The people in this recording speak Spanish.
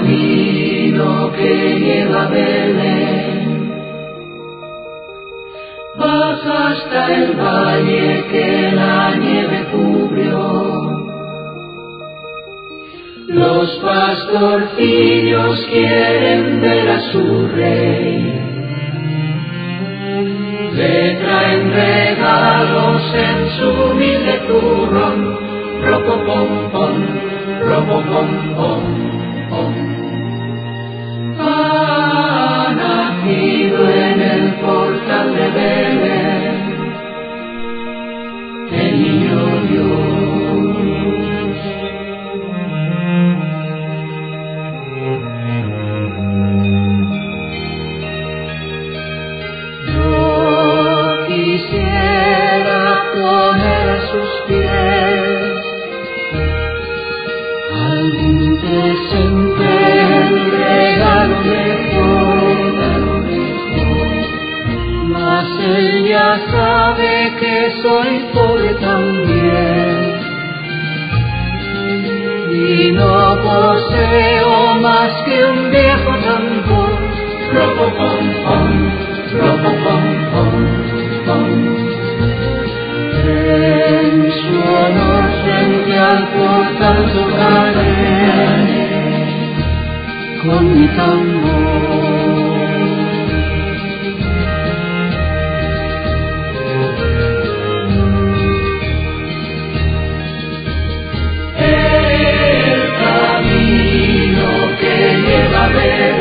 camino que lleva a Belén, vas hasta el valle que la nieve cubrió. Los pastorcillos quieren ver a su rey, le traen regalos en su humilde turrón, ropopom-pom, ropopom-pom, pom. Ha nacido en el portal de Belén el niño Dios. Quisiera poner a sus pies algún presente, el regalo mejor, mas él ya sabe que soy pobre también y no poseo más que un viejo tambor. Ropopom-pom, ropopom-pom. En su honor frente al portal tocaré con mi tambor. El camino que lleva a Belén